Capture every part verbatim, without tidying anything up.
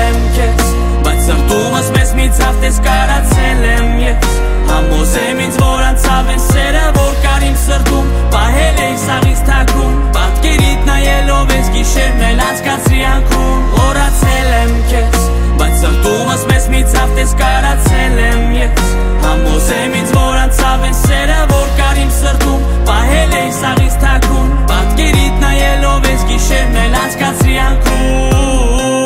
եմ քեզ, բայց սրտումս մեզ մի ցավտես կարացել եմ ես Համոզեմ ինձ, որ անցավ են սերը, որ կար իմ սրտում Պահել էի սաղից թաքում, պատկերիդ նայելով ես գիշերն էլ անցկացրի անքում Մոռացել եմ քեզ, բայց սրտումս մեզ մի ցավտես կարացել եմ ես Համոզեմ ինձ, որ անցավ են սերը, որ կար իմ սրտում Պահել էի սաղից թաքում, պատկերիդ նայելով ես գիշերն էլ անցկացրի անքում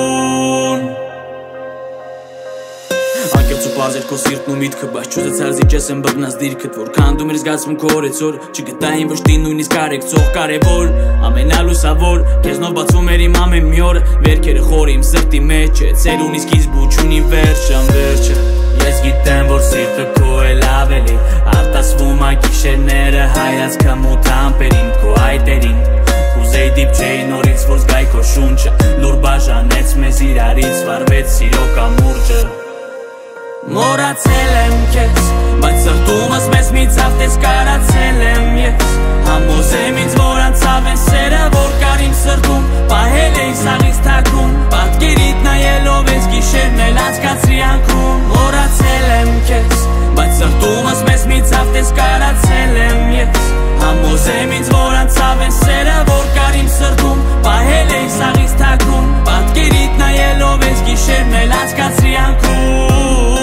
Անկեղծ ու պարզ էր քո սիրտն ու միտքը, բայց չուզեցար զիջես եմ բռնած դիրքդ Որ քանդում էր զգացմունքը օրեցօր, չգտա իմ վշտին նույնիսկ կարեկցող կարևոր Ամենալուսավոր, քեզնով բացվում էր իմ ամեն մի օրը Վերքերը խոր իմ սրտի մեջ է, ծեր ունի սկիզբ ու չունի վերջ, անվերջը Ես գիտեմ, որ սիրտը քո էլ ավելի Արտասվում ա գիշերները հայացքը մութ ամպերին Քո այտերին Կուզեի դիպչեի նորից, որ զգայ քո շունչը Լուր բաժանեց մեզ իրարից, վարվեց սիրո կամուրջը Մոռացել եմ քեզ, բայց սրտումս մեզ մի ցավտես կարացել եմ ես Համոզեմ ինձ, որ անցավ են սերը, որ կար իմ սրտում Պահել էի սաղից թաքում, պատկերիդ նայելով ես գիշերն էլ անցկացրի անքում Մոռացել եմ քեզ, բայց սրտումս մեզ մի ցավտես կարացել եմ ես Համոզեմ ինձ, որ անցավ են սերը, որ կար իմ սրտում Պահել էի սաղից թաքում, պատկերիդ նայելով ես գիշերն էլ անցկացրի անքում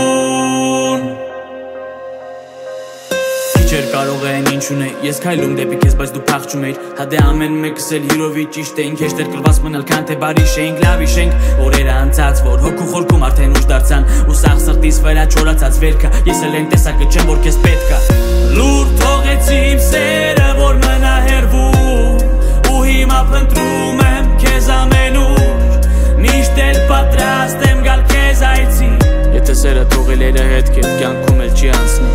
Չեր կարող էին ինչ ունեի, ես քայլում դեպի քեզ, բայց դու փախչում էիր Հադե ամեն մեկս էլ հյուրովի ճիշտ էինք, հեշտ էր կրված մնալ, քան թե բարի շենք, լավ իշենք Օրերը անցած, որ հոգու խորքում արդեն ուժ դարձան Ու սաղ սրտիս վրա չորացած վերքը, ես էլ են տեսակը չեմ, որ քեզ պետք ա Լուր թողեցի իմ սերը, որ մնա հեռվում Ու հիմա փնտրում եմ քեզ ամենուր Միշտ էլ պատրաստ եմ գալ քեզ այցի Եթե սերը թողել էր հետ քեզ, կյանքում էլ չի անցնի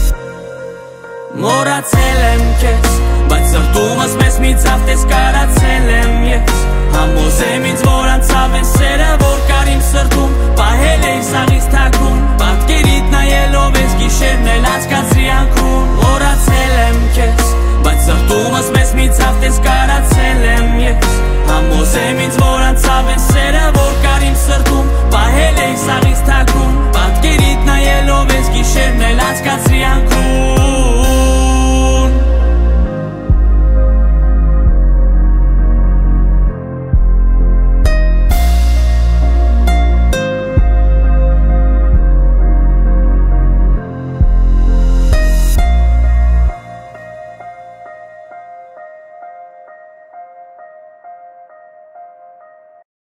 Մոռացել եմ քեզ, բայց սրտումս մեզ մի ցավտես կարացել եմ ես Համոզեմ ինձ, որ անցավ են սերը, որ կար